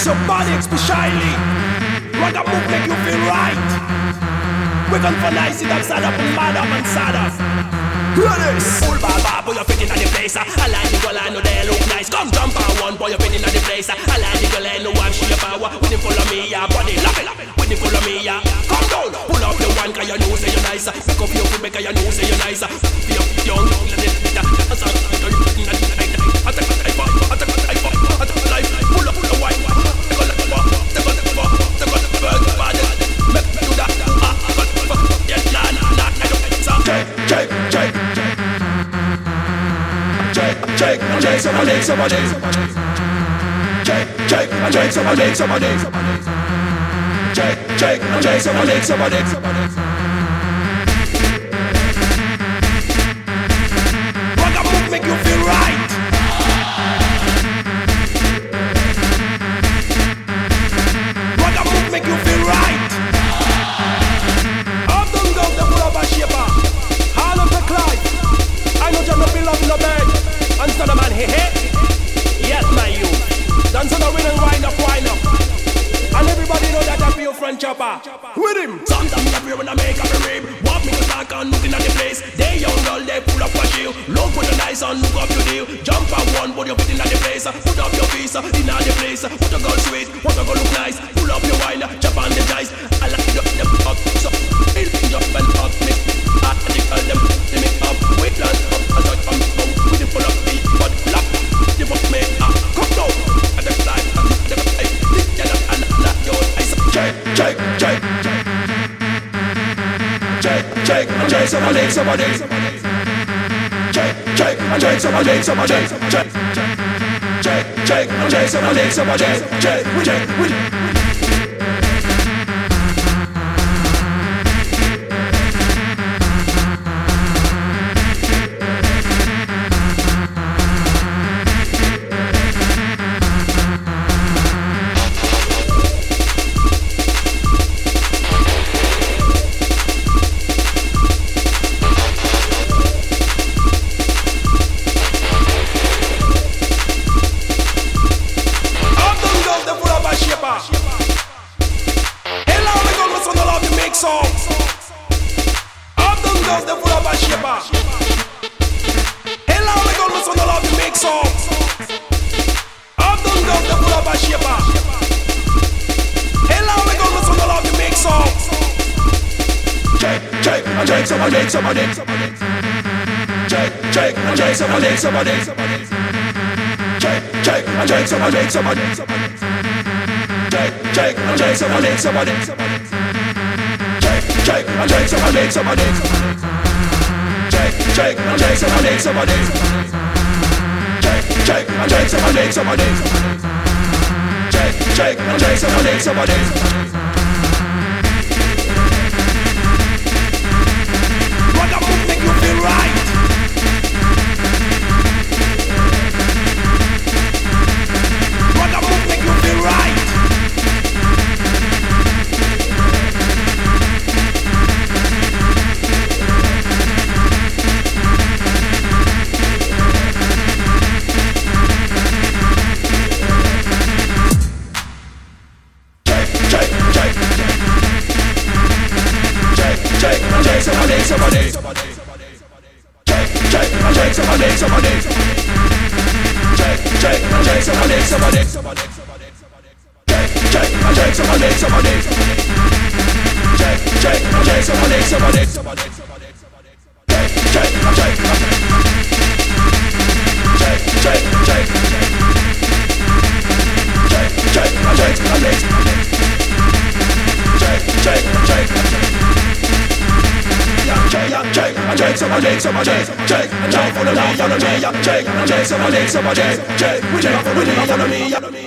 body especially. Ragga move make you feel right. We gon' for nice it upside up and mad up and sad up. Hear this. Full baba, boy, you're fitting at the place. I like the girl, I know they look nice. Come jump on one, boy, you're fitting at the place. I like the girl, I know I'm she your power. When you follow me, yeah, body love it. When you follow me, yeah, come down. Pull up your one, cause you know say you're nice. Pick up your foot, cause you know say you're nice. Feel young, let it be that. Pull up the wine. Shake, somebody. Shake, somebody. Shake, somebody. Ragga move make you feel right. Ragga move make you feel right. Up them down the full of a shaper. All of the Clyde. I know you're not be loving the bed. And son of man, yes, my youth. Dance on the wheel and wind up. And everybody know that I be your friend chopper. With him. Sometimes I feel when I make up a rib. Walk me to talk and looking at the place. They young girl, they pull up a shield. Look for the nice and look up your deal. Jump on one, put your feet in the place. Put up your face in the place. Put a girl sweet, put a girl look nice. Pull up your wine, chop on the dice. I like the up, so it up and up, mix. I call them, they make up, wait and up. As I come with the pull up beat, but lap, the fuck me up, come down. At the side, the light, the yellow and not your eyes. Shake, somebody. Shake. Ragga move make you feel right. Ragga move make you feel right. Follow me,